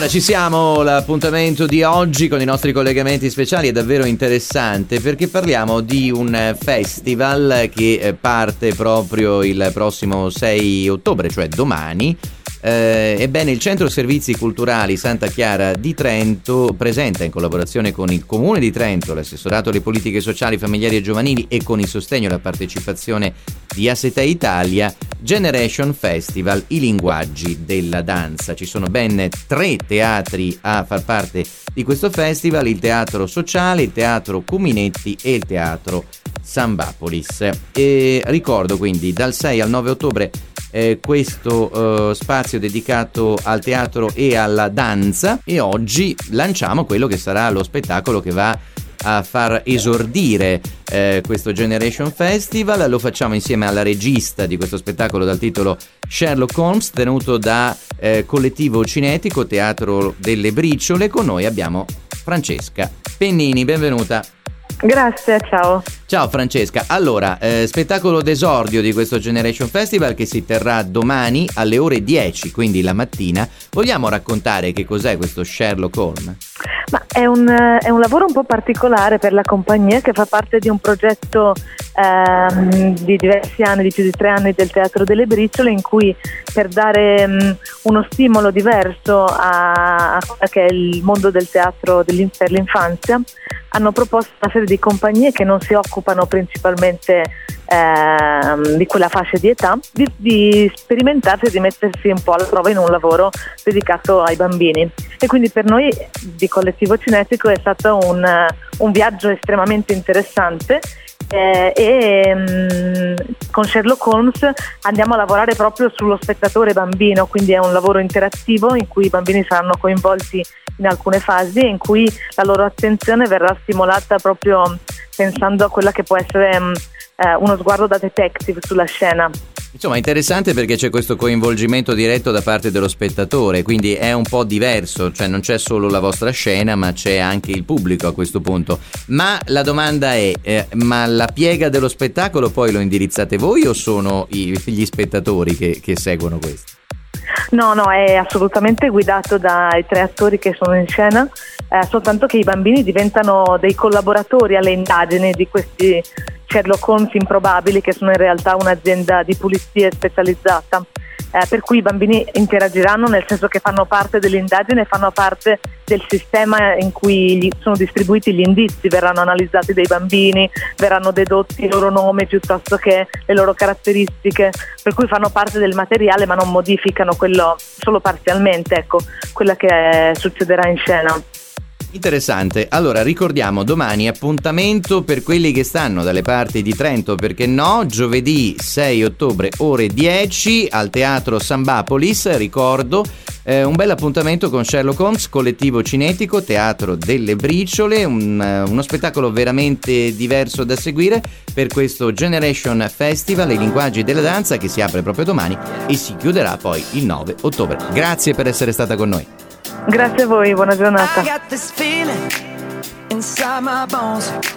Allora, ci siamo, l'appuntamento di oggi con i nostri collegamenti speciali è davvero interessante perché parliamo di un festival che parte proprio il prossimo 6 ottobre, cioè domani. Ebbene, il Centro Servizi Culturali Santa Chiara di Trento presenta, in collaborazione con il Comune di Trento, l'Assessorato alle Politiche Sociali, Familiari e Giovanili e con il sostegno e la partecipazione di Asete Italia, Generation Festival, i linguaggi della danza. Ci sono ben 3 teatri a far parte di questo festival: il Teatro Sociale, il Teatro Cuminetti e il Teatro Sambapolis. E ricordo quindi dal 6 al 9 ottobre questo spazio dedicato al teatro e alla danza, e oggi lanciamo quello che sarà lo spettacolo che va a far esordire questo Generation Festival. Lo facciamo insieme alla regista di questo spettacolo dal titolo Sherlock Holmes, tenuto da Collettivo Cinetico Teatro delle Briciole. Con noi abbiamo Francesca Pennini, benvenuta. Grazie, ciao. Ciao Francesca. Allora, spettacolo d'esordio di questo Generation Festival che si terrà domani alle ore 10, quindi la mattina. Vogliamo raccontare che cos'è questo Sherlock Holmes? Ma è un lavoro un po' particolare per la compagnia, che fa parte di un progetto di diversi anni, di più di 3 anni, del Teatro delle Briciole, in cui, per dare uno stimolo diverso a quello che è il mondo del teatro per l'infanzia, hanno proposto una serie di compagnie che non si occupano principalmente di quella fascia di età, di sperimentarsi e di mettersi un po' alla prova in un lavoro dedicato ai bambini. E quindi per noi di Collettivo Cinetico è stato un viaggio estremamente interessante, e con Sherlock Holmes andiamo a lavorare proprio sullo spettatore bambino, quindi è un lavoro interattivo in cui i bambini saranno coinvolti in alcune fasi e in cui la loro attenzione verrà stimolata proprio pensando a quella che può essere uno sguardo da detective sulla scena. Insomma, interessante perché c'è questo coinvolgimento diretto da parte dello spettatore, quindi è un po' diverso, cioè non c'è solo la vostra scena ma c'è anche il pubblico a questo punto. Ma la domanda è, ma la piega dello spettacolo poi lo indirizzate voi o sono gli spettatori che seguono questo? No, è assolutamente guidato dai 3 attori che sono in scena, soltanto che i bambini diventano dei collaboratori alle indagini di questi Sherlock Holmes improbabili, che sono in realtà un'azienda di pulizie specializzata, per cui i bambini interagiranno, nel senso che fanno parte dell'indagine, fanno parte del sistema in cui sono distribuiti gli indizi, verranno analizzati dai bambini, verranno dedotti i loro nomi piuttosto che le loro caratteristiche, per cui fanno parte del materiale ma non modificano quello, solo parzialmente, ecco, quella che succederà in scena. Interessante. Allora, ricordiamo domani appuntamento per quelli che stanno dalle parti di Trento, perché no, giovedì 6 ottobre ore 10 al Teatro Sambapolis, ricordo, un bel appuntamento con Sherlock Holmes, Collettivo Cinetico, Teatro delle Briciole, uno spettacolo veramente diverso da seguire per questo Generation Festival, i linguaggi della danza, che si apre proprio domani e si chiuderà poi il 9 ottobre. Grazie per essere stata con noi. Grazie a voi, buona giornata. I got this feeling inside my bones.